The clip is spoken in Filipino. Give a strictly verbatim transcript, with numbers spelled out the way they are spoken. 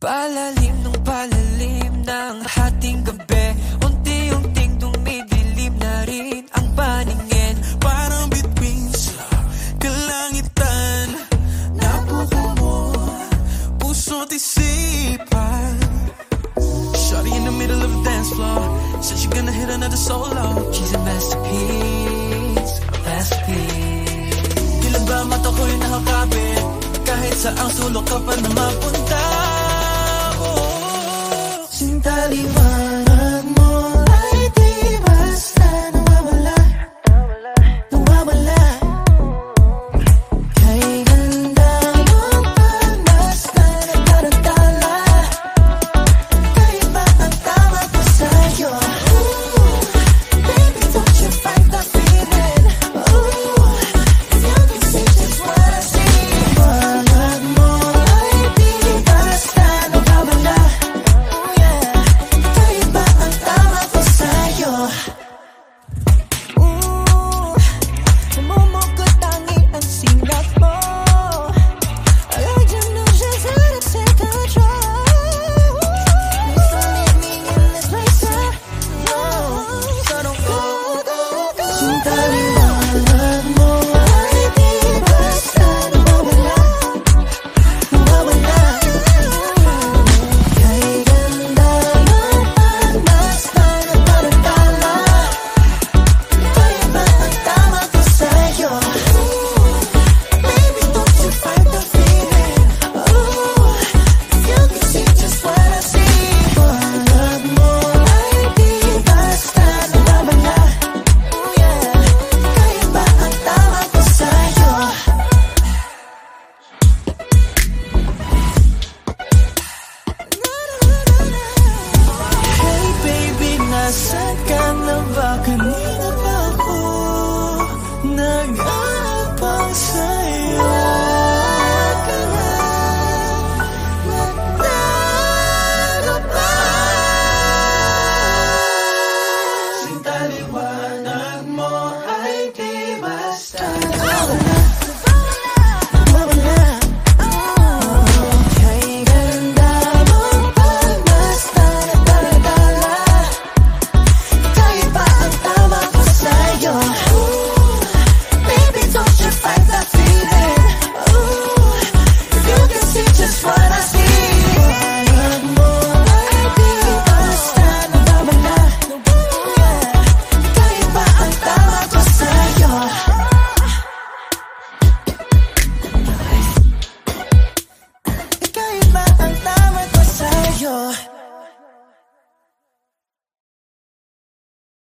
Palalim ng palalim ng hating gabi, unti-unting dumidilim na rin ang paningin. Parang bituin sa kalangitan, napuko mo puso't isipan. Shawty in the middle of the dance floor, said she gonna hit another solo. She's a masterpiece, a masterpiece. Kailan ba mata ko'y nakakapit, kahit saang sulok ka pa na mapunta. Sinta liwanag mo ay di basta nawawala, nawawala. Kay ganda mong pagmasta nagdarantala, kaya ba ang tawag ko sa'yo? Ooh, baby, don't you fight the feeling. Ooh, if you can see just what I see. Liwanag mo ay di basta nawawala. Cinta